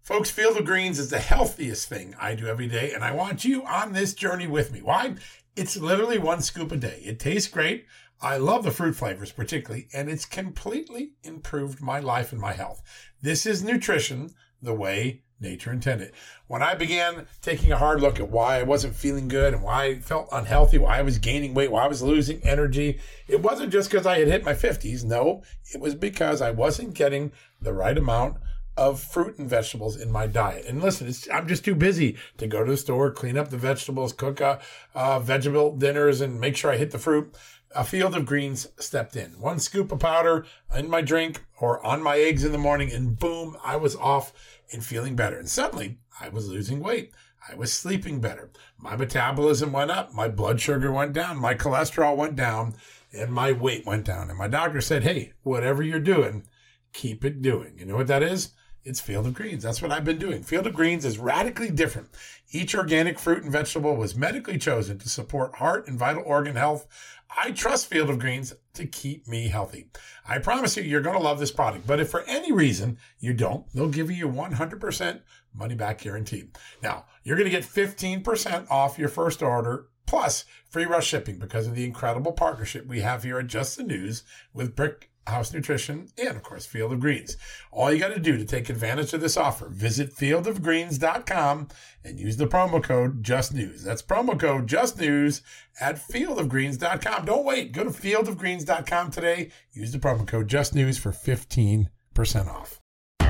Folks, Field of Greens is the healthiest thing I do every day, and I want you on this journey with me. Why? It's literally 1 scoop a day. It tastes great. I love the fruit flavors particularly, and it's completely improved my life and my health. This is nutrition the way nature intended. When I began taking a hard look at why I wasn't feeling good and why I felt unhealthy, why I was gaining weight, why I was losing energy, it wasn't just because I had hit my 50s. No, it was because I wasn't getting the right amount of fruit and vegetables in my diet. And listen, I'm just too busy to go to the store, clean up the vegetables, cook vegetable dinners, and make sure I hit the fruit. A Field of Greens stepped in. 1 scoop of powder in my drink or on my eggs in the morning, and boom, I was off and feeling better. And suddenly, I was losing weight. I was sleeping better. My metabolism went up. My blood sugar went down. My cholesterol went down. And my weight went down. And my doctor said, hey, whatever you're doing, keep it doing. You know what that is? It's Field of Greens. That's what I've been doing. Field of Greens is radically different. Each organic fruit and vegetable was medically chosen to support heart and vital organ health. I trust Field of Greens to keep me healthy. I promise you, you're going to love this product. But if for any reason you don't, they'll give you 100% money back guarantee. Now, you're going to get 15% off your first order plus free rush shipping because of the incredible partnership we have here at Just the News with Brick House Nutrition and, of course, Field of Greens. All you got to do to take advantage of this offer, visit fieldofgreens.com and use the promo code JustNews. That's promo code JustNews at fieldofgreens.com. Don't wait. Go to fieldofgreens.com today. Use the promo code JustNews for 15% off.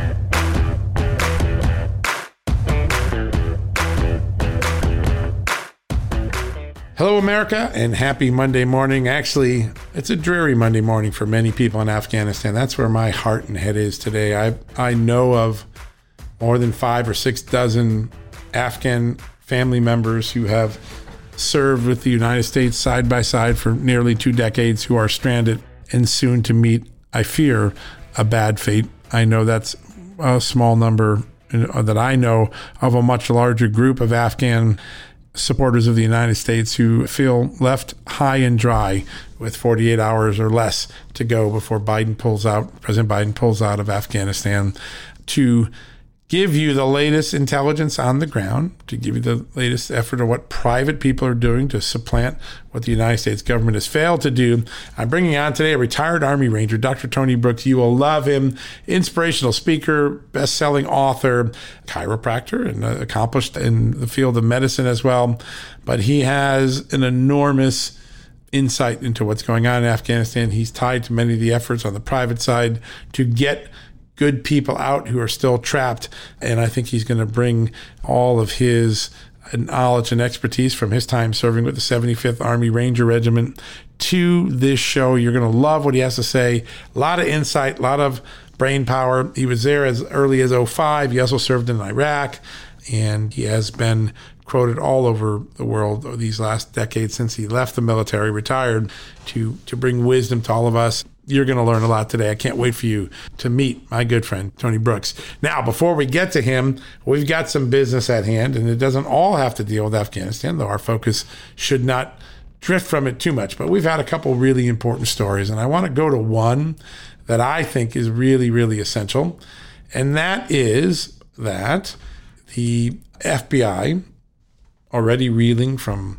Hello, America, and happy Monday morning. Actually, it's a dreary Monday morning for many people in Afghanistan. That's where my heart and head is today. I know of more than 5 or 6 dozen Afghan family members who have served with the United States side by side for nearly 2 decades who are stranded and soon to meet, I fear, a bad fate. I know that's a small number that I know of a much larger group of Afghan supporters of the United States who feel left high and dry with 48 hours or less to go before President Biden pulls out of Afghanistan. To give you the latest intelligence on the ground, to give you the latest effort of what private people are doing to supplant what the United States government has failed to do, I'm bringing on today a retired Army Ranger, Dr. Tony Brooks. You will love him. Inspirational speaker, best-selling author, chiropractor, and accomplished in the field of medicine as well. But he has an enormous insight into what's going on in Afghanistan. He's tied to many of the efforts on the private side to get good people out who are still trapped. And I think he's going to bring all of his knowledge and expertise from his time serving with the 75th Army Ranger Regiment to this show. You're going to love what he has to say. A lot of insight, a lot of brain power. He was there as early as 2005. He also served in Iraq, and he has been quoted all over the world these last decades since he left the military, retired, to bring wisdom to all of us. You're going to learn a lot today. I can't wait for you to meet my good friend, Tony Brooks. Now, before we get to him, we've got some business at hand, and it doesn't all have to deal with Afghanistan, though our focus should not drift from it too much. But we've had a couple really important stories, and I want to go to one that I think is really, really essential, and that is that the FBI, already reeling from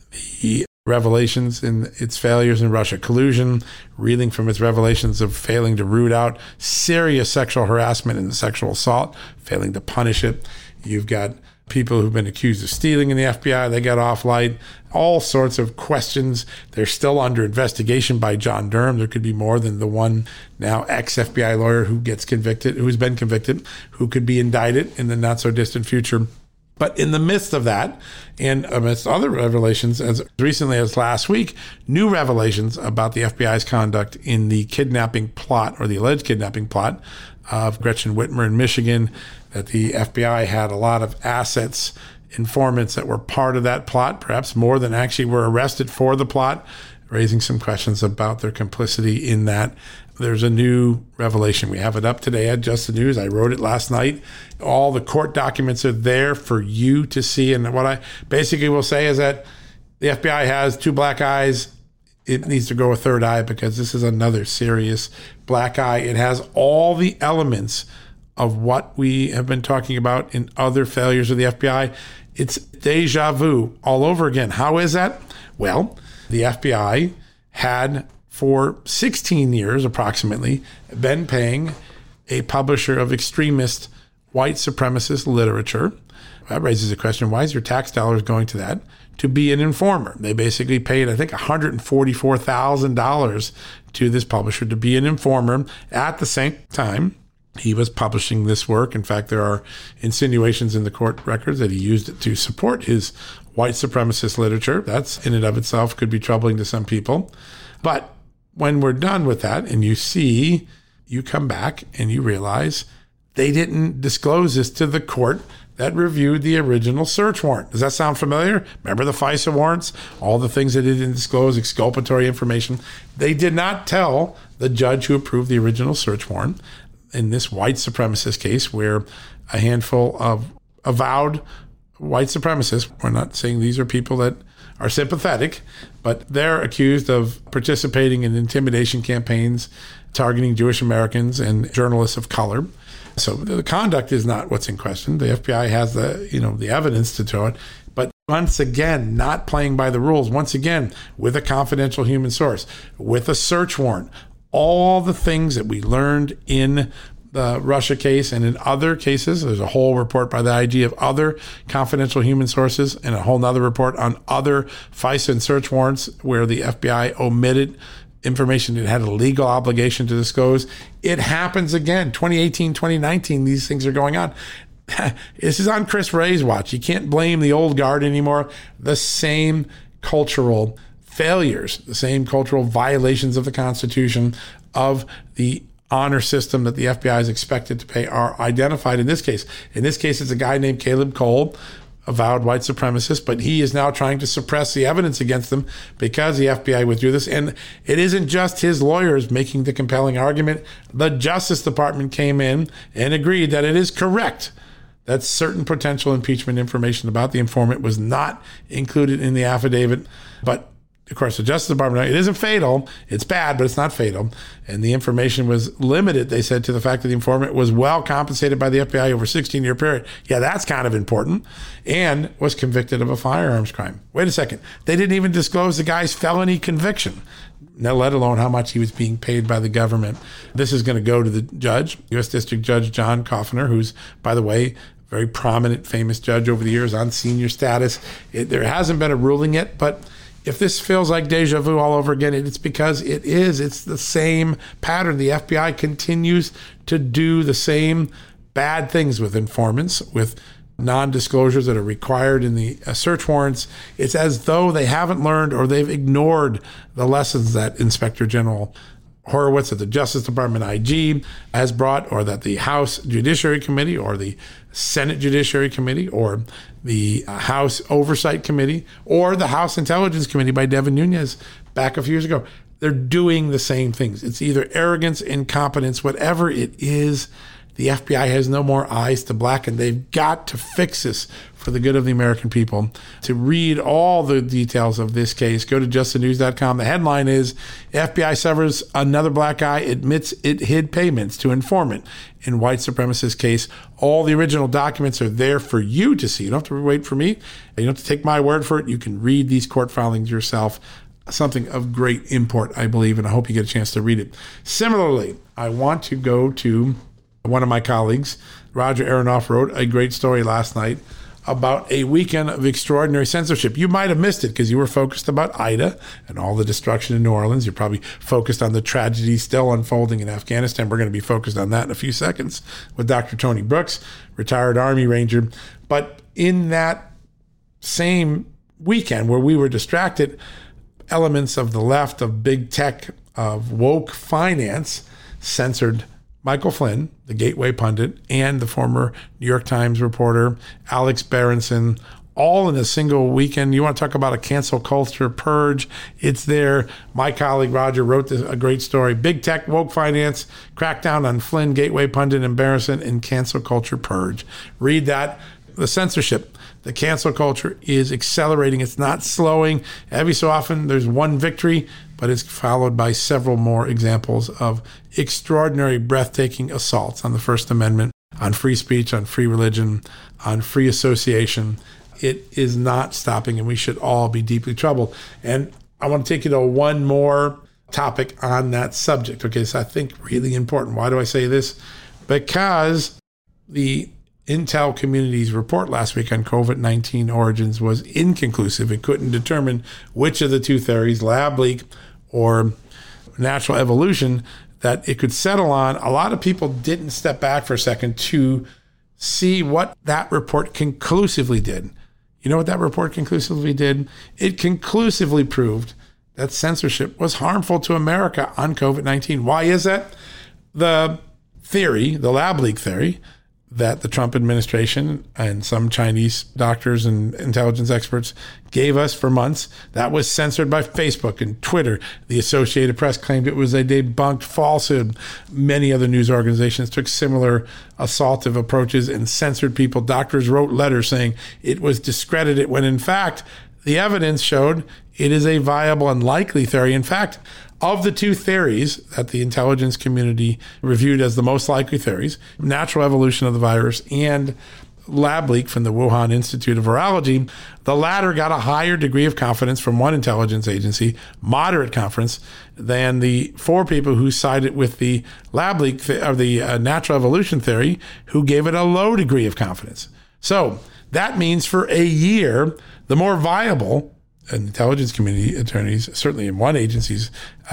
the revelations in its failures in Russia collusion, reeling from its revelations of failing to root out serious sexual harassment and sexual assault, failing to punish it. You've got people who've been accused of stealing in the FBI. They got off light. All sorts of questions. They're still under investigation by John Durham. There could be more than the one now ex-FBI lawyer who gets convicted, who's been convicted, who could be indicted in the not so distant future. But in the midst of that, and amidst other revelations, as recently as last week, new revelations about the FBI's conduct in the kidnapping plot, or the alleged kidnapping plot, of Gretchen Whitmer in Michigan, that the FBI had a lot of assets, informants that were part of that plot, perhaps more than actually were arrested for the plot, raising some questions about their complicity in that. There's a new revelation. We have it up today at Just the News. I wrote it last night. All the court documents are there for you to see. And what I basically will say is that the FBI has 2 black eyes. It needs to go a 3rd eye because this is another serious black eye. It has all the elements of what we have been talking about in other failures of the FBI. It's deja vu all over again. How is that? Well, the FBI had for 16 years approximately been paying a publisher of extremist white supremacist literature. That raises a question, why is your tax dollars going to that? To be an informer. They basically paid, I think, $144,000 to this publisher to be an informer. At the same time, he was publishing this work. In fact, there are insinuations in the court records that he used it to support his white supremacist literature. That's in and of itself could be troubling to some people. But when we're done with that and you come back and you realize they didn't disclose this to the court that reviewed the original search warrant. Does that sound familiar? Remember the FISA warrants? All the things they didn't disclose, exculpatory information. They did not tell the judge who approved the original search warrant in this white supremacist case where a handful of avowed white supremacists, we're not saying these are people that are sympathetic, but they're accused of participating in intimidation campaigns targeting Jewish Americans and journalists of color. So the conduct is not what's in question. The FBI has the evidence to show it, but once again, not playing by the rules. Once again, with a confidential human source, with a search warrant, all the things that we learned in the Russia case and in other cases. There's a whole report by the IG of other confidential human sources and a whole nother report on other FISA and search warrants where the FBI omitted information it had a legal obligation to disclose. It happens again. 2018, 2019, these things are going on. This is on Chris Wray's watch. You can't blame the old guard anymore. The same cultural failures, the same cultural violations of the Constitution, of the honor system that the FBI is expected to pay are identified in this case. In this case, it's a guy named Caleb Cole, avowed white supremacist, but he is now trying to suppress the evidence against them because the FBI withdrew this. And it isn't just his lawyers making the compelling argument. The Justice Department came in and agreed that it is correct that certain potential impeachment information about the informant was not included in the affidavit. But of course, the Justice Department, it isn't fatal. It's bad, but it's not fatal. And the information was limited, they said, to the fact that the informant was well compensated by the FBI over a 16-year period. Yeah, that's kind of important. And was convicted of a firearms crime. Wait a second. They didn't even disclose the guy's felony conviction, let alone how much he was being paid by the government. This is going to go to the judge, U.S. District Judge John Coffiner, who's, by the way, very prominent, famous judge over the years on senior status. There hasn't been a ruling yet, but if this feels like deja vu all over again, it's because it is. It's the same pattern. The FBI continues to do the same bad things with informants, with non-disclosures that are required in the search warrants. It's as though they haven't learned or they've ignored the lessons that Inspector General Horowitz at the Justice Department IG has brought, or that the House Judiciary Committee or the Senate Judiciary Committee or the House Oversight Committee or the House Intelligence Committee by Devin Nunes back a few years ago. They're doing the same things. It's either arrogance, incompetence, whatever it is. The FBI has no more eyes to blacken. They've got to fix this for the good of the American people. To read all the details of this case, go to justthenews.com. The headline is, FBI severs another black guy, admits it hid payments to informant in white supremacist case. All the original documents are there for you to see. You don't have to wait for me. You don't have to take my word for it. You can read these court filings yourself. Something of great import, I believe, and I hope you get a chance to read it. Similarly, I want to go to one of my colleagues. Roger Aronoff wrote a great story last night about a weekend of extraordinary censorship. You might have missed it because you were focused about Ida and all the destruction in New Orleans. You're probably focused on the tragedy still unfolding in Afghanistan. We're going to be focused on that in a few seconds with Dr. Tony Brooks, retired Army Ranger. But in that same weekend where we were distracted, elements of the left, of big tech, of woke finance censored Michael Flynn, the Gateway pundit, and the former New York Times reporter, Alex Berenson, all in a single weekend. You want to talk about a cancel culture purge? It's there. My colleague Roger wrote a great story. Big tech, woke finance, crackdown on Flynn, Gateway pundit, and Berenson, and cancel culture purge. Read that. The censorship, the cancel culture is accelerating. It's not slowing. Every so often there's one victory, but it's followed by several more examples of extraordinary, breathtaking assaults on the First Amendment. on free speech, on free religion, on free association. It is not stopping, and we should all be deeply troubled. And I want to take you to one more topic on that subject. Okay, so I think really important. Why do I say this? Because the Intel community's report last week on COVID-19 origins was inconclusive. It couldn't determine which of the two theories, lab leak or natural evolution, that it could settle on. A lot of people didn't step back for a second to see what that report conclusively did. You know what that report conclusively did? It conclusively proved that censorship was harmful to America on COVID-19. Why is that? The theory, the lab leak theory, that the Trump administration and some Chinese doctors and intelligence experts gave us for months, that was censored by Facebook and Twitter. The Associated Press claimed it was a debunked falsehood. Many other news organizations took similar assaultive approaches and censored people. Doctors wrote letters saying it was discredited when in fact, the evidence showed it is a viable and likely theory. In fact, of the two theories that the intelligence community reviewed as the most likely theories, natural evolution of the virus and lab leak from the Wuhan Institute of Virology, the latter got a higher degree of confidence from one intelligence agency, moderate confidence, than the four people who sided with the lab leak or the natural evolution theory, who gave it a low degree of confidence. So that means for a year, the more viable intelligence community attorneys, certainly in one agency's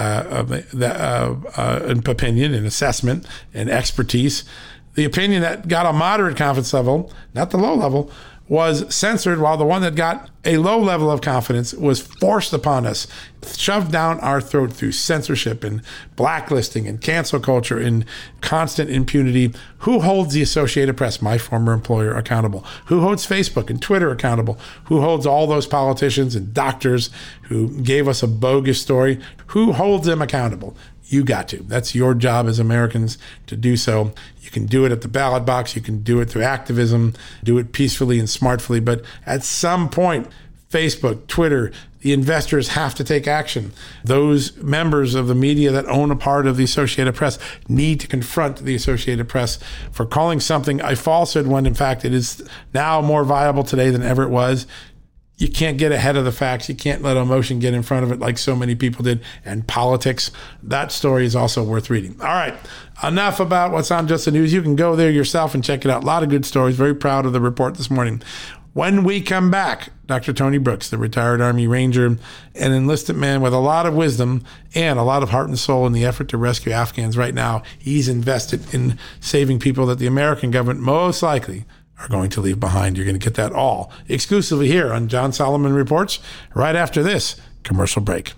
opinion and assessment and expertise, the opinion that got a moderate confidence level, not the low level, was censored, while the one that got a low level of confidence was forced upon us, shoved down our throat through censorship and blacklisting and cancel culture and constant impunity. Who holds the Associated Press, my former employer, accountable? Who holds Facebook and Twitter accountable? Who holds all those politicians and doctors who gave us a bogus story? Who holds them accountable? You got to. That's your job as Americans to do so. You can do it at the ballot box. You can do it through activism, do it peacefully and smartly. But at some point, Facebook, Twitter, the investors have to take action. Those members of the media that own a part of the Associated Press need to confront the Associated Press for calling something a falsehood when, in fact, it is now more viable today than ever it was. You can't get ahead of the facts. You can't let emotion get in front of it like so many people did, and politics. That story is also worth reading. All right, enough about what's on Just the News. You can go there yourself and check it out. A lot of good stories. Very proud of the report this morning. When we come back, Dr. Tony Brooks, the retired Army Ranger, an enlisted man with a lot of wisdom and a lot of heart and soul in the effort to rescue Afghans right now. He's invested in saving people that the American government most likely are going to leave behind. You're going to get that all exclusively here on John Solomon Reports right after this commercial break.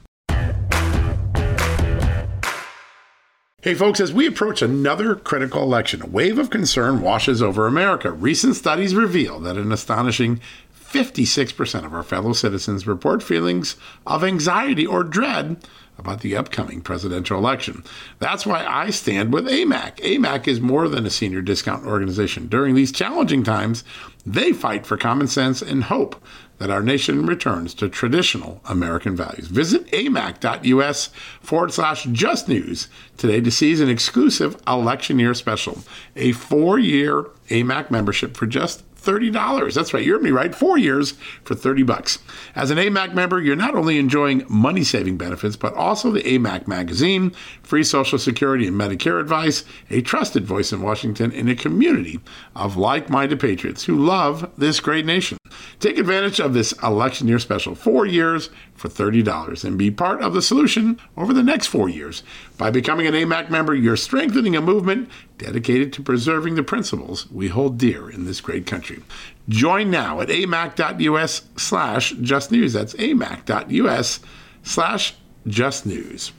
Hey folks, as we approach another critical election, a wave of concern washes over America. Recent studies reveal that an astonishing 56% of our fellow citizens report feelings of anxiety or dread about the upcoming presidential election. That's why I stand with AMAC. AMAC is more than a senior discount organization. During these challenging times, they fight for common sense and hope that our nation returns to traditional American values. Visit amac.us/justnews today to seize an exclusive election year special, a 4-year AMAC membership for just $30. That's right. You heard me right. 4 years for $30. As an AMAC member, you're not only enjoying money-saving benefits, but also the AMAC magazine, free Social Security and Medicare advice, a trusted voice in Washington, and a community of like-minded patriots who love this great nation. Take advantage of this election year special, 4 years for $30, and be part of the solution over the next 4 years. By becoming an AMAC member, you're strengthening a movement dedicated to preserving the principles we hold dear in this great country. Join now at amac.us/justnews. That's amac.us/justnews.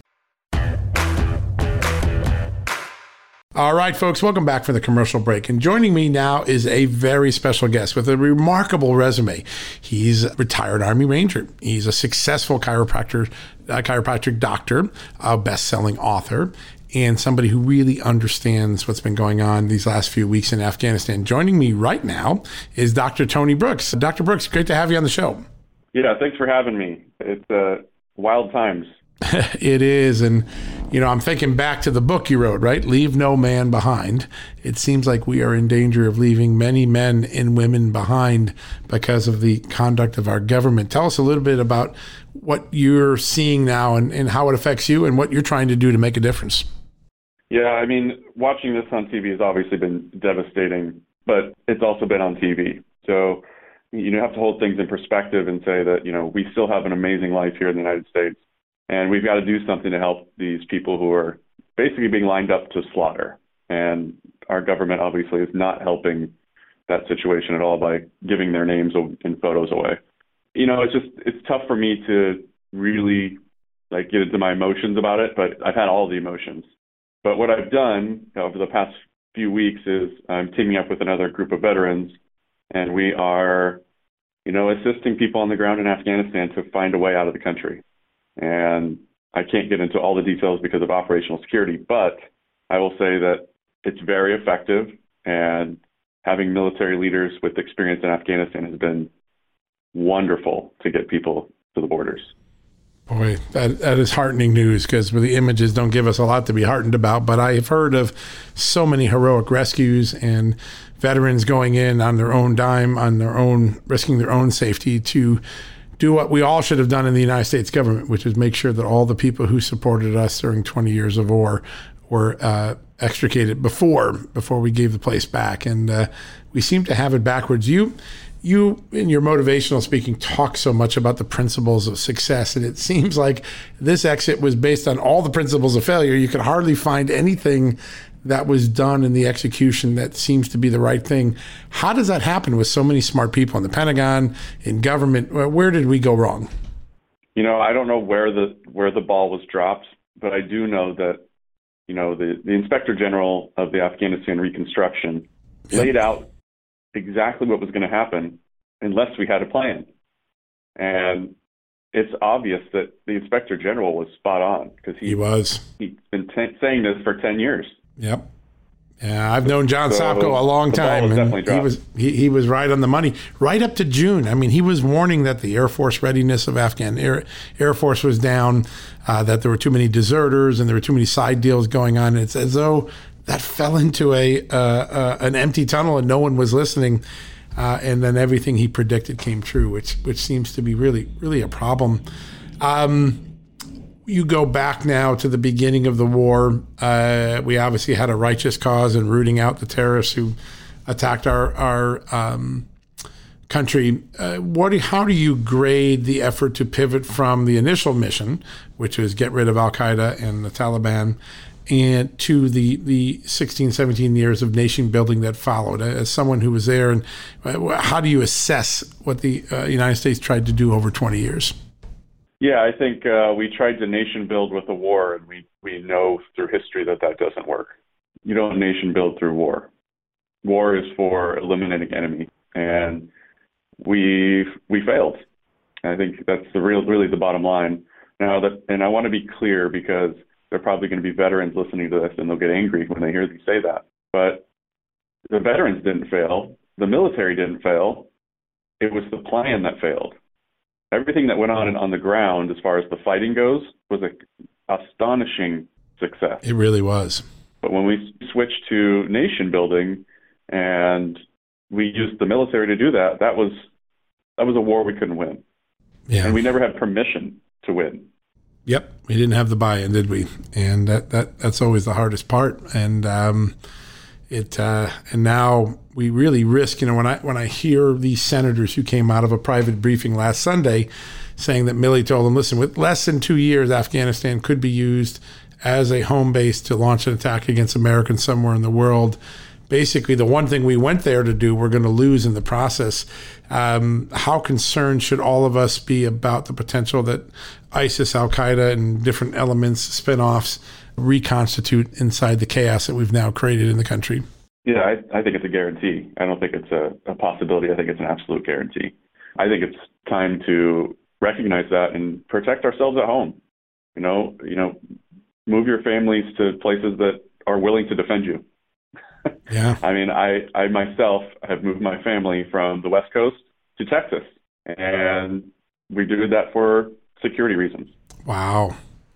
All right, folks, welcome back for the commercial break. And joining me now is a very special guest with a remarkable resume. He's a retired Army Ranger. He's a successful chiropractic doctor, a best-selling author, and somebody who really understands what's been going on these last few weeks in Afghanistan. Joining me right now is Dr. Tony Brooks. Dr. Brooks, great to have you on the show. Yeah, thanks for having me. It's wild times. It is. And, I'm thinking back to the book you wrote, right? Leave No Man Behind. It seems like we are in danger of leaving many men and women behind because of the conduct of our government. Tell us a little bit about what you're seeing now and how it affects you and what you're trying to do to make a difference. Yeah, I mean, watching this on TV has obviously been devastating, but it's also been on TV. So you have to hold things in perspective and say that, we still have an amazing life here in the United States. And we've got to do something to help these people who are basically being lined up to slaughter. And our government obviously is not helping that situation at all by giving their names and photos away. It's tough for me to really get into my emotions about it, but I've had all the emotions. But what I've done over the past few weeks is I'm teaming up with another group of veterans, and we are, assisting people on the ground in Afghanistan to find a way out of the country. And I can't get into all the details because of operational security, but I will say that it's very effective, and having military leaders with experience in Afghanistan has been wonderful to get people to the borders. Boy, that is heartening news, because the images don't give us a lot to be heartened about. But I have heard of so many heroic rescues and veterans going in on their own dime, risking their own safety to do what we all should have done in the United States government, which is make sure that all the people who supported us during 20 years of war were extricated before we gave the place back. And we seem to have it backwards. You in your motivational speaking talk so much about the principles of success, and it seems like this exit was based on all the principles of failure. You could hardly find anything that was done in the execution that seems to be the right thing. How does that happen with so many smart people in the Pentagon, in government? Where did we go wrong? I don't know where the ball was dropped, but I do know that, the Inspector General of the Afghanistan Reconstruction laid out exactly what was going to happen unless we had a plan. And it's obvious that the Inspector General was spot on, because he's been saying this for 10 years. Yep. Yeah, I've known John Sopko a long time, and he was right on the money right up to June. I mean, he was warning that the Air Force readiness of Afghan Air Force was down, that there were too many deserters and there were too many side deals going on. It's as though that fell into an empty tunnel and no one was listening, and then everything he predicted came true, which seems to be really, really a problem. You go back now to the beginning of the war. We obviously had a righteous cause in rooting out the terrorists who attacked our country. How do you grade the effort to pivot from the initial mission, which was get rid of Al-Qaeda and the Taliban, and to the 16, 17 years of nation building that followed? As someone who was there, and how do you assess what the United States tried to do over 20 years? Yeah, I think we tried to nation build with a war, and we know through history that doesn't work. You don't nation build through war. War is for eliminating enemy, and we failed. I think that's really the bottom line. And I want to be clear, because there are probably going to be veterans listening to this, and they'll get angry when they hear me say that. But the veterans didn't fail. The military didn't fail. It was the plan that failed. Everything that went on the ground, as far as the fighting goes, was an astonishing success. It really was. But when we switched to nation building and we used the military to do that, that was a war we couldn't win. Yeah. And we never had permission to win. Yep, we didn't have the buy-in, did we? And that's always the hardest part. And and now we really risk. When I hear these senators who came out of a private briefing last Sunday saying that Milley told them, listen, with less than 2 years, Afghanistan could be used as a home base to launch an attack against Americans somewhere in the world. Basically, the one thing we went there to do, we're going to lose in the process. How concerned should all of us be about the potential that ISIS, Al-Qaeda, and different elements, spin-offs, reconstitute inside the chaos that we've now created in the country? Yeah, I think it's a guarantee. I don't think it's a possibility. I think it's an absolute guarantee. I think it's time to recognize that and protect ourselves at home. Move your families to places that are willing to defend you. Yeah. I mean, I myself have moved my family from the West Coast to Texas, and we did that for security reasons. Wow.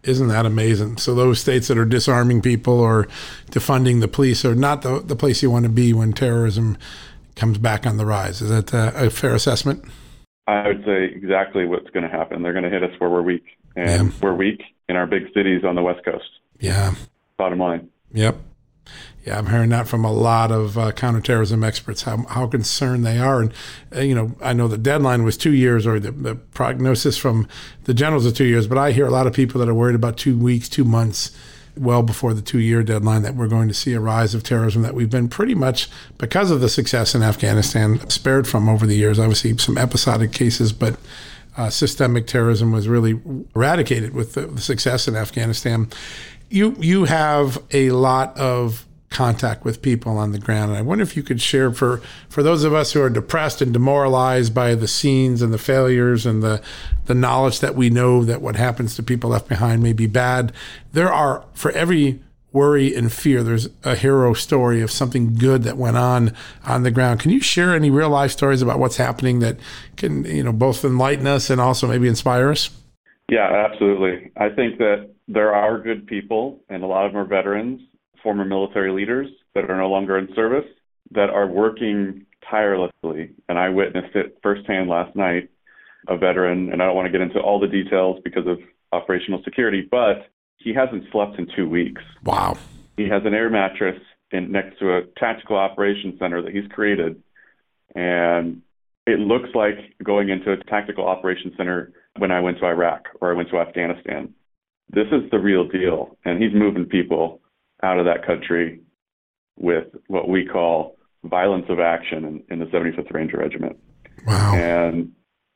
Isn't that amazing? So those states that are disarming people or defunding the police are not the place you want to be when terrorism comes back on the rise. Is that a fair assessment? I would say exactly what's going to happen. They're going to hit us where we're weak. And we're weak in our big cities on the West Coast. Yeah. Bottom line. Yep. Yeah, I'm hearing that from a lot of counterterrorism experts, how concerned they are. And, I know the deadline was 2 years, or the prognosis from the generals is 2 years, but I hear a lot of people that are worried about 2 weeks, 2 months, well before the 2-year deadline, that we're going to see a rise of terrorism that we've been pretty much, because of the success in Afghanistan, spared from over the years. Obviously, some episodic cases, but systemic terrorism was really eradicated with the success in Afghanistan. You have a lot of contact with people on the ground. And I wonder if you could share for those of us who are depressed and demoralized by the scenes and the failures and the knowledge that we know that what happens to people left behind may be bad. There are, for every worry and fear, there's a hero story of something good that went on the ground. Can you share any real life stories about what's happening that can, both enlighten us and also maybe inspire us? Yeah, absolutely. I think that there are good people, and a lot of them are veterans, former military leaders that are no longer in service, that are working tirelessly. And I witnessed it firsthand last night, a veteran, and I don't want to get into all the details because of operational security, but he hasn't slept in 2 weeks. Wow. He has an air mattress next to a tactical operations center that he's created. And it looks like going into a tactical operations center when I went to Iraq or I went to Afghanistan. This is the real deal. And he's moving people out of that country with what we call violence of action in the 75th Ranger Regiment. Wow. And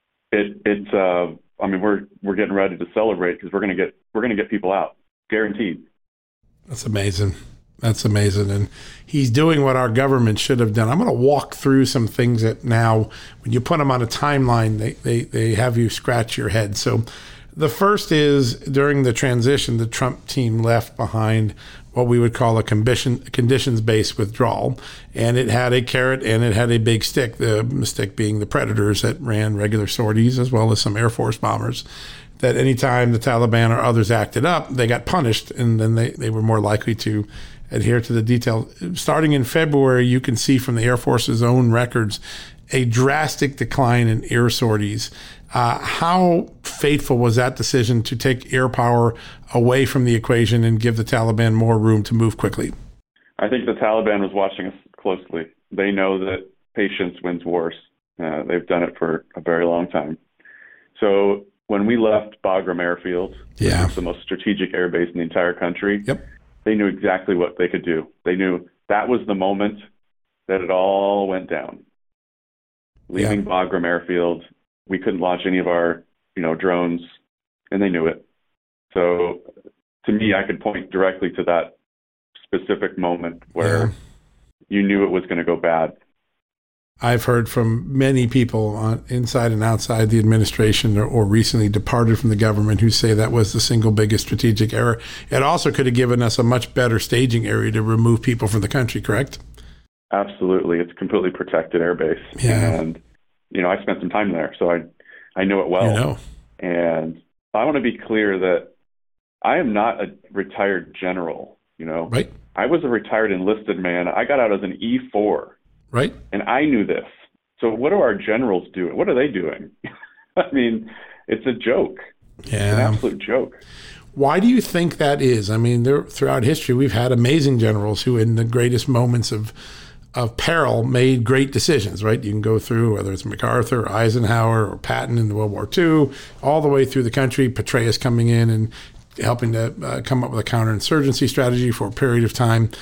we're getting ready to celebrate because we're going to get people out, guaranteed. That's amazing. And he's doing what our government should have done. I'm going to walk through some things that now, when you put them on a timeline, they have you scratch your head. So the first is, during the transition, the Trump team left behind what we would call a conditions-based withdrawal. And it had a carrot and it had a big stick, the stick being the Predators that ran regular sorties, as well as some Air Force bombers, that anytime the Taliban or others acted up, they got punished, and then they were more likely to adhere to the detail. Starting in February, you can see from the Air Force's own records a drastic decline in air sorties. How fateful was that decision to take air power away from the equation and give the Taliban more room to move quickly? I think the Taliban was watching us closely. They know that patience wins wars. They've done it for a very long time. So when we left Bagram Airfield, which is the most strategic air base in the entire country, they knew exactly what they could do. They knew that was the moment that it all went down. Leaving Bagram Airfield, we couldn't launch any of our, drones, and they knew it. So to me, I could point directly to that specific moment where you knew it was going to go bad. I've heard from many people inside and outside the administration or recently departed from the government who say that was the single biggest strategic error. It also could have given us a much better staging area to remove people from the country, correct? Absolutely. It's a completely protected airbase. Yeah. And, I spent some time there, so I know it well. And I want to be clear that I am not a retired general, Right. I was a retired enlisted man. I got out as an E4. Right. And I knew this. So what are our generals doing? What are they doing? I mean, it's a joke. Yeah. It's an absolute joke. Why do you think that is? I mean, throughout history, we've had amazing generals who, in the greatest moments of peril, made great decisions, right? You can go through, whether it's MacArthur, or Eisenhower, or Patton in World War II, all the way through the country, Petraeus coming in and helping to come up with a counterinsurgency strategy for a period of time.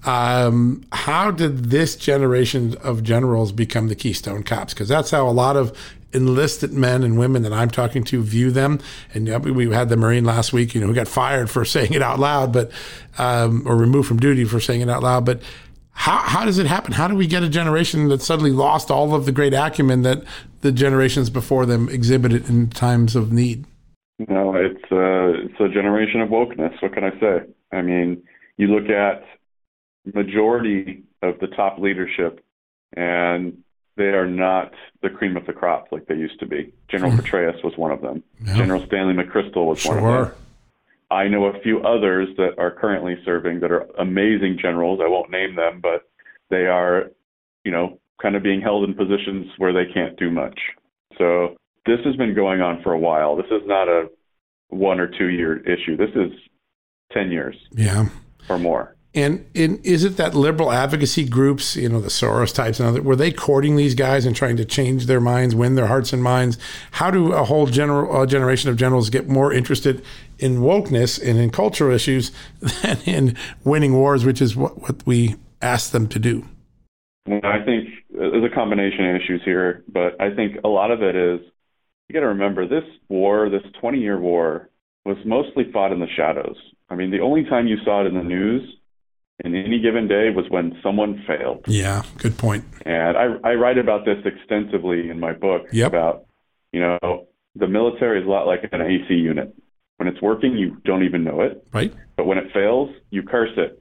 How did this generation of generals become the Keystone Cops? Because that's how a lot of enlisted men and women that I'm talking to view them. And we had the Marine last week, who got fired for saying it out loud, but or removed from duty for saying it out loud. But how does it happen? How do we get a generation that suddenly lost all of the great acumen that the generations before them exhibited in times of need? It's a generation of wokeness. What can I say? I mean, you look at majority of the top leadership, and they are not the cream of the crop like they used to be. General Petraeus was one of them. Yeah. General Stanley McChrystal was one of them. I know a few others that are currently serving that are amazing generals. I won't name them, but they are, kind of being held in positions where they can't do much. So this has been going on for a while. This is not a 1 or 2 year issue. This is 10 years. Yeah. Or more. And is it that liberal advocacy groups, the Soros types and other, were they courting these guys and trying to change their minds, win their hearts and minds? How do a whole generation of generals get more interested in wokeness and in cultural issues than in winning wars, which is what we asked them to do? Well, I think there's a combination of issues here, but I think a lot of it is, you got to remember, this war, this 20-year war, was mostly fought in the shadows. I mean, the only time you saw it in the news in any given day was when someone failed. Yeah, good point. And I write about this extensively in my book about, the military is a lot like an AC unit. When it's working, you don't even know it. Right. But when it fails, you curse it.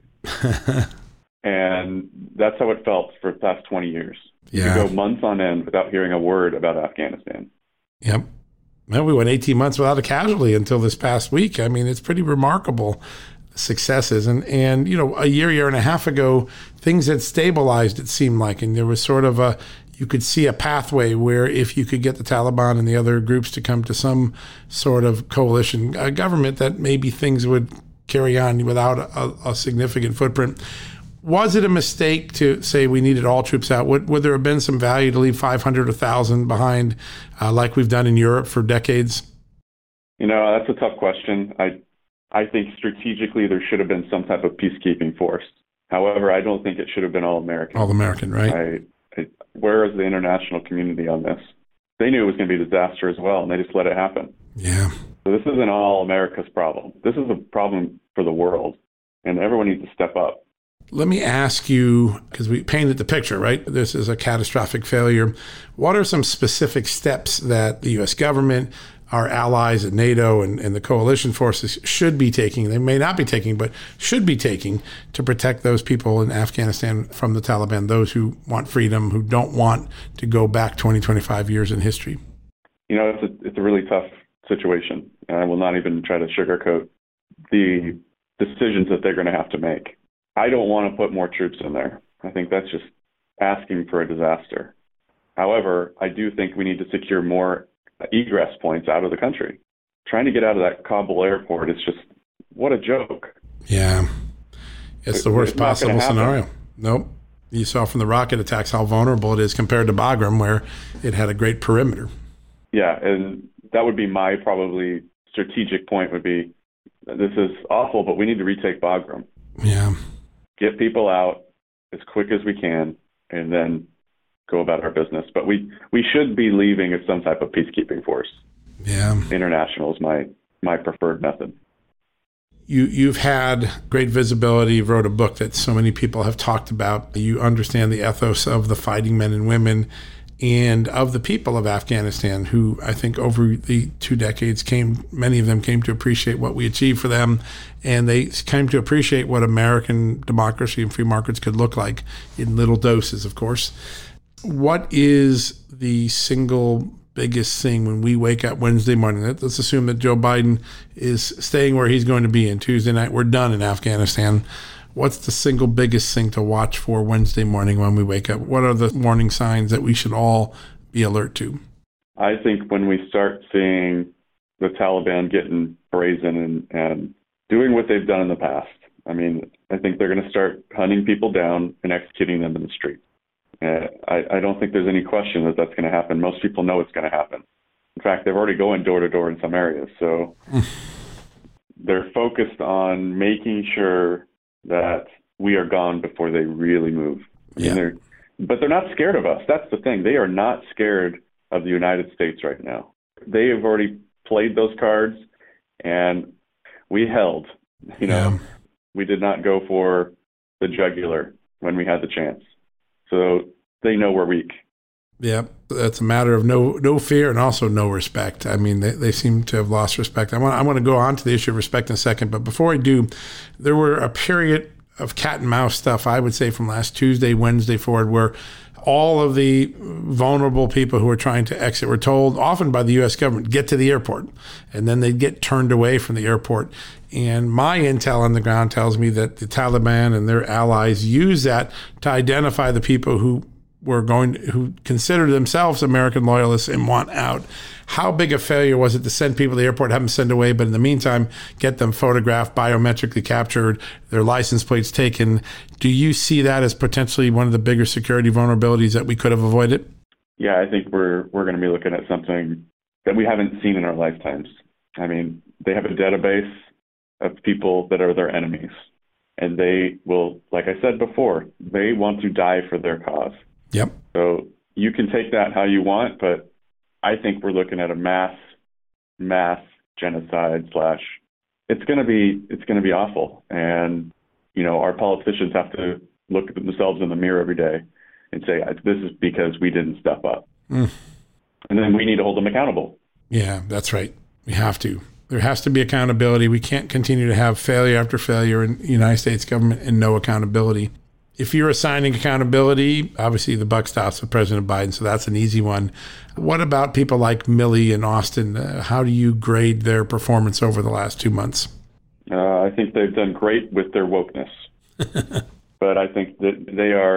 And that's how it felt for the past 20 years. Yeah. You go months on end without hearing a word about Afghanistan. Yep. Well, we went 18 months without a casualty until this past week. I mean, it's pretty remarkable successes. And a year and a half ago, things had stabilized, it seemed like. And there was sort of you could see a pathway where if you could get the Taliban and the other groups to come to some sort of coalition government, that maybe things would carry on without a significant footprint. Was it a mistake to say we needed all troops out? Would there have been some value to leave 500 or 1,000 behind, like we've done in Europe for decades? That's a tough question. I think strategically there should have been some type of peacekeeping force. However, I don't think it should have been all American. All American, right? Where is the international community on this? They knew it was going to be a disaster as well, and they just let it happen. Yeah. So this isn't all America's problem. This is a problem for the world, and everyone needs to step up. Let me ask you, because we painted the picture, right? This is a catastrophic failure. What are some specific steps that the U.S. government, our allies at NATO and the coalition forces should be taking? They may not be taking, but should be taking to protect those people in Afghanistan from the Taliban, those who want freedom, who don't want to go back 20, 25 years in history. It's a really tough situation, and I will not even try to sugarcoat the decisions that they're going to have to make. I don't want to put more troops in there. I think that's just asking for a disaster. However, I do think we need to secure more egress points out of the country. Trying to get out of that Kabul airport is just, what a joke. Yeah. It's the worst possible scenario. Nope. You saw from the rocket attacks how vulnerable it is compared to Bagram, where it had a great perimeter. Yeah, and that would be my probably strategic point would be, this is awful, but we need to retake Bagram. Yeah. Get people out as quick as we can, and then go about our business. But we should be leaving as some type of peacekeeping force. Yeah. International is my preferred method. You've had great visibility. You wrote a book that so many people have talked about. You understand the ethos of the fighting men and women and of the people of Afghanistan, who I think over the 2 decades many of them came to appreciate what we achieved for them, and they came to appreciate what American democracy and free markets could look like in little doses, of course. What is the single biggest thing when we wake up Wednesday morning? Let's assume that Joe Biden is staying where he's going to be, and Tuesday night we're done in Afghanistan. What's the single biggest thing to watch for Wednesday morning when we wake up? What are the warning signs that we should all be alert to? I think when we start seeing the Taliban getting brazen and doing what they've done in the past, I think they're going to start hunting people down and executing them in the street. I don't think there's any question that that's going to happen. Most people know it's going to happen. In fact, they're already going door to door in some areas. So they're focused on making sure that we are gone before they really move. But they're not scared of us. That's the thing. They are not scared of the United States right now. They have already played those cards, and we held. We did not go for the jugular when we had the chance. So they know we're weak. Yeah, that's a matter of no fear and also no respect. They seem to have lost respect. I want to go on to the issue of respect in a second, but before I do, there were a period of cat and mouse stuff, I would say, from last Tuesday, Wednesday forward, where all of the vulnerable people who are trying to exit were told, often by the U.S. government, get to the airport. And then they'd get turned away from the airport. And my intel on the ground tells me that the Taliban and their allies use that to identify the people who consider themselves American loyalists and want out. How big a failure was it to send people to the airport, have them sent away, but in the meantime, get them photographed, biometrically captured, their license plates taken? Do you see that as potentially one of the bigger security vulnerabilities that we could have avoided? Yeah, I think we're going to be looking at something that we haven't seen in our lifetimes. I mean, they have a database of people that are their enemies, and they will, like I said before, they want to die for their cause. Yep. So you can take that how you want, but I think we're looking at a mass genocide / it's going to be awful. And, our politicians have to look at themselves in the mirror every day and say, this is because we didn't step up. And then we need to hold them accountable. Yeah, that's right. We have to. There has to be accountability. We can't continue to have failure after failure in the United States government and no accountability. If you're assigning accountability, obviously the buck stops with President Biden, so that's an easy one. What about people like Milley and Austin? How do you grade their performance over the last 2 months? I think they've done great with their wokeness, but I think that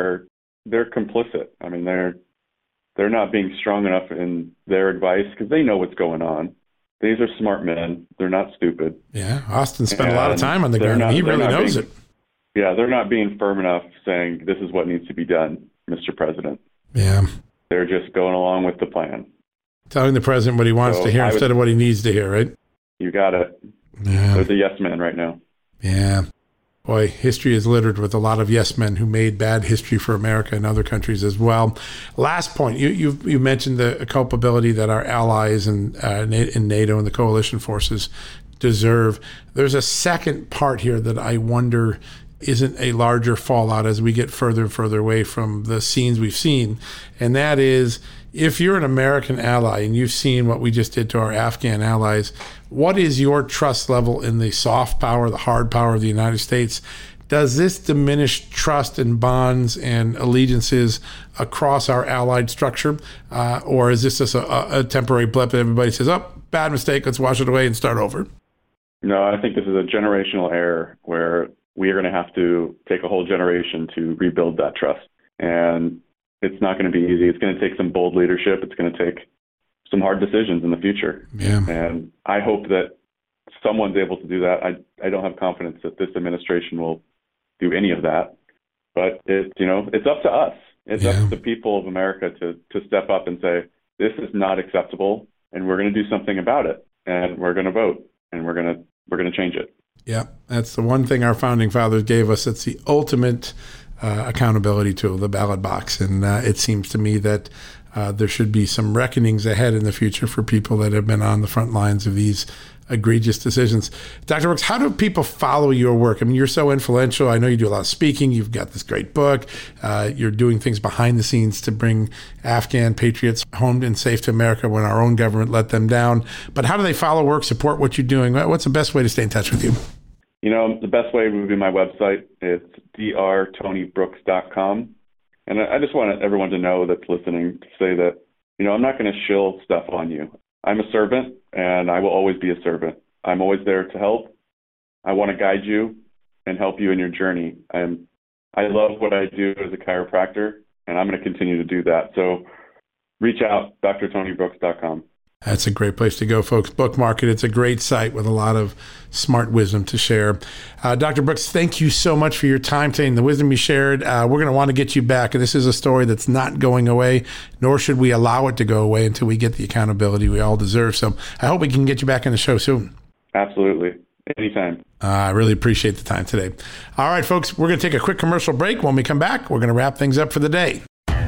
they're complicit. I mean, they're not being strong enough in their advice because they know what's going on. These are smart men. They're not stupid. Yeah, Austin spent a lot of time on the ground. He really knows it. Yeah, they're not being firm enough saying this is what needs to be done, Mr. President. Yeah. They're just going along with the plan. Telling the president what he wants to hear instead of what he needs to hear, right? You got it. Yeah. They're the yes man right now. Yeah. Boy, history is littered with a lot of yes men who made bad history for America and other countries as well. Last point, you mentioned the culpability that our allies in NATO and the coalition forces deserve. There's a second part here that I wonder isn't a larger fallout as we get further and further away from the scenes we've seen. And that is, if you're an American ally and you've seen what we just did to our Afghan allies, what is your trust level in the soft power, the hard power of the United States? Does this diminish trust and bonds and allegiances across our allied structure? Or is this just a temporary blip that everybody says, oh, bad mistake, let's wash it away and start over? No, I think this is a generational error where we are going to have to take a whole generation to rebuild that trust. And it's not going to be easy. It's going to take some bold leadership. It's going to take some hard decisions in the future. Yeah. And I hope that someone's able to do that. I don't have confidence that this administration will do any of that. But it's up to us. It's up to the people of America to step up and say, this is not acceptable, and we're going to do something about it. And we're going to vote, and we're going to change it. Yeah, that's the one thing our founding fathers gave us. It's the ultimate accountability tool, the ballot box. And it seems to me that there should be some reckonings ahead in the future for people that have been on the front lines of these egregious decisions. Dr. Brooks, how do people follow your work? I mean, you're so influential. I know you do a lot of speaking. You've got this great book. You're doing things behind the scenes to bring Afghan patriots home and safe to America when our own government let them down. But how do they follow work, support what you're doing? What's the best way to stay in touch with you? The best way would be my website. It's drtonybrooks.com. And I just want everyone to know that's listening to say that, I'm not going to shill stuff on you. I'm a servant, and I will always be a servant. I'm always there to help. I want to guide you and help you in your journey. I love what I do as a chiropractor, and I'm going to continue to do that. So reach out, drtonybrooks.com. That's a great place to go, folks. Bookmark it. It's a great site with a lot of smart wisdom to share. Dr. Brooks, thank you so much for your time today and the wisdom you shared. We're going to want to get you back. And this is a story that's not going away, nor should we allow it to go away until we get the accountability we all deserve. So I hope we can get you back on the show soon. Absolutely. Anytime. I really appreciate the time today. All right, folks, we're going to take a quick commercial break. When we come back, we're going to wrap things up for the day.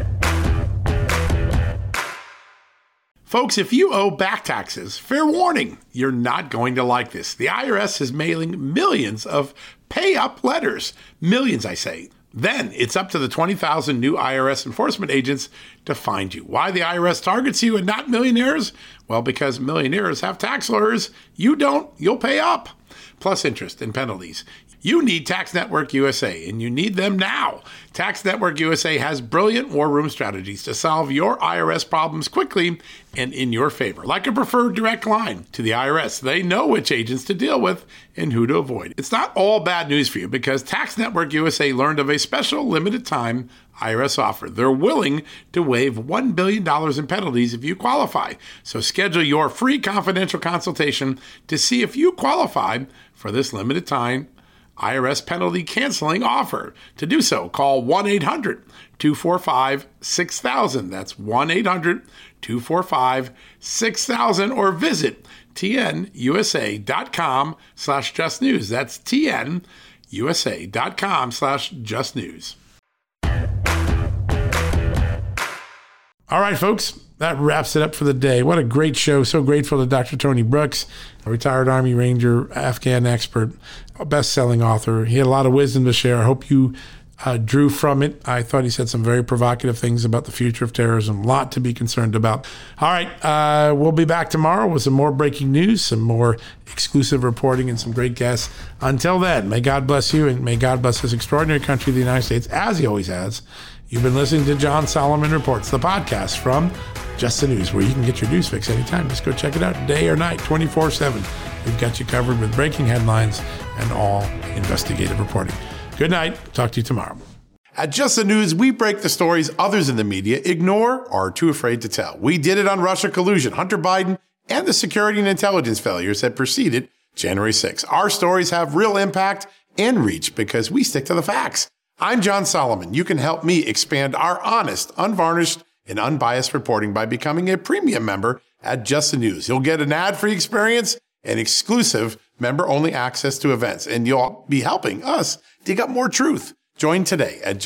Folks, if you owe back taxes, fair warning, you're not going to like this. The IRS is mailing millions of pay-up letters. Millions, I say. Then it's up to the 20,000 new IRS enforcement agents to find you. Why the IRS targets you and not millionaires? Well, because millionaires have tax lawyers. You don't, you'll pay up. plus interest and penalties. You need Tax Network USA, and you need them now. Tax Network USA has brilliant war room strategies to solve your IRS problems quickly and in your favor. Like a preferred direct line to the IRS, they know which agents to deal with and who to avoid. It's not all bad news for you because Tax Network USA learned of a special limited time IRS offer. They're willing to waive $1 billion in penalties if you qualify. So schedule your free confidential consultation to see if you qualify for this limited time IRS penalty canceling offer. To do so, call 1-800-245-6000. That's 1-800-245-6000 or visit tnusa.com/justnews. That's tnusa.com/justnews. All right, folks, that wraps it up for the day. What a great show. So grateful to Dr. Tony Brooks, a retired Army Ranger, Afghan expert, a best-selling author. He had a lot of wisdom to share. I hope you drew from it. I thought he said some very provocative things about the future of terrorism. A lot to be concerned about. All right, we'll be back tomorrow with some more breaking news, some more exclusive reporting, and some great guests. Until then, may God bless you, and may God bless this extraordinary country, the United States, as he always has. You've been listening to John Solomon Reports, the podcast from Just the News, where you can get your news fix anytime. Just go check it out day or night, 24/7. We've got you covered with breaking headlines and all investigative reporting. Good night. Talk to you tomorrow. At Just the News, we break the stories others in the media ignore or are too afraid to tell. We did it on Russia collusion, Hunter Biden, and the security and intelligence failures that preceded January 6th. Our stories have real impact and reach because we stick to the facts. I'm John Solomon. You can help me expand our honest, unvarnished, and unbiased reporting by becoming a premium member at Just the News. You'll get an ad-free experience and exclusive member-only access to events, and you'll be helping us dig up more truth. Join today at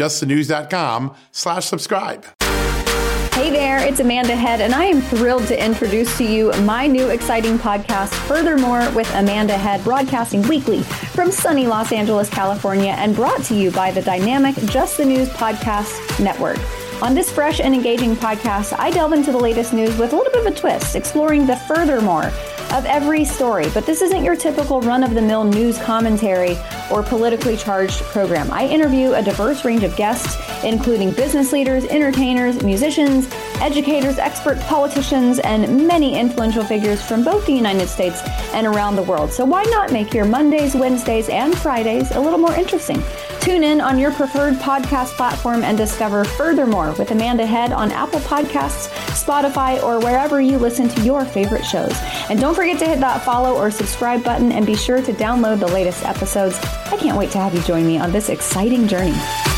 justthenews.com/subscribe. Hey there, it's Amanda Head, and I am thrilled to introduce to you my new exciting podcast, Furthermore with Amanda Head, broadcasting weekly from sunny Los Angeles, California, and brought to you by the dynamic Just the News Podcast Network. On this fresh and engaging podcast, I delve into the latest news with a little bit of a twist, exploring the furthermore of every story. But this isn't your typical run-of-the-mill news commentary or politically charged program. I interview a diverse range of guests, including business leaders, entertainers, musicians, educators, experts, politicians, and many influential figures from both the United States and around the world. So why not make your Mondays, Wednesdays, and Fridays a little more interesting? Tune in on your preferred podcast platform and discover Furthermore with Amanda Head on Apple Podcasts, Spotify, or wherever you listen to your favorite shows. And don't forget to hit that follow or subscribe button and be sure to download the latest episodes. I can't wait to have you join me on this exciting journey.